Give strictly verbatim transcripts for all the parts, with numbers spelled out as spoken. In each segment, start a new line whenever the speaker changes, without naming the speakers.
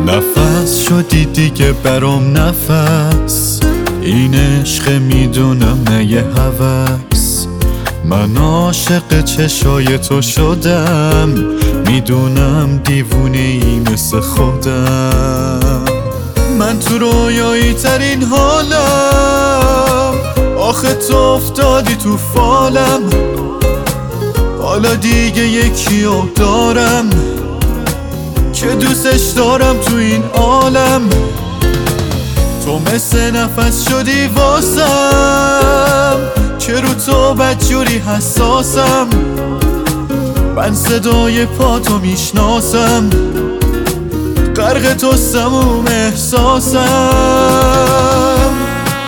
نفس شدی دیگه برام نفس، این عشق میدونم نه یه هوس. من عاشق چشای تو شدم، میدونم دیوونه ای مثل خودم. من تو رویایی ترین حالم، آخه تو افتادی تو فالم. حالا دیگه یکیو دارم که دوستش دارم تو این عالم. تو مثل نفس شدی واسم، که رو تو بدجوری حساسم. من صدای پاتو میشناسم، غرق تو سموم احساسم.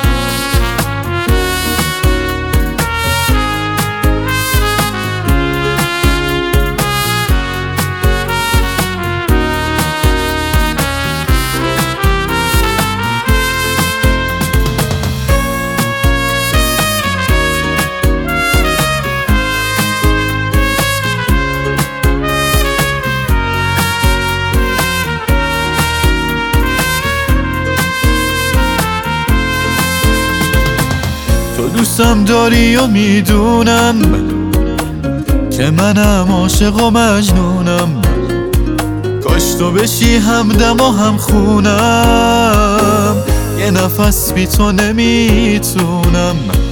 تو دوستم داری و میدونم که منم عاشق و مجنونم. کاش تو بشی همدم و هم خونم، یه نفس بی تو نمیتونم.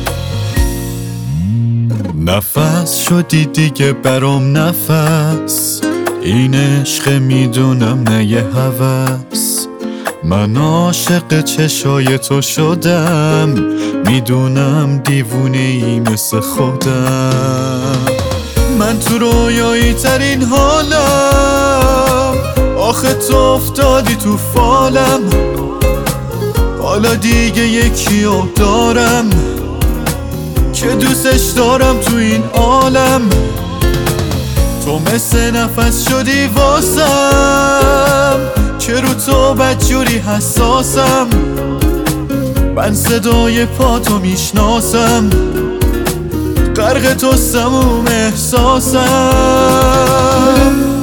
نفس شدی دیگه برام نفس، این عشق میدونم نه یه هوس. من عاشق چشای تو شدم، میدونم دیوونه ای مثل خودم. من تو رویایی ترین حالم، آخه تو افتادی تو فالم. حالا دیگه یکیو دارم که دوستش دارم تو این عالم. تو مثل نفس شدی واسم، که رو تو بدجوری حساسم. من صدای پاتو میشناسم، غرق تو سموم احساسم.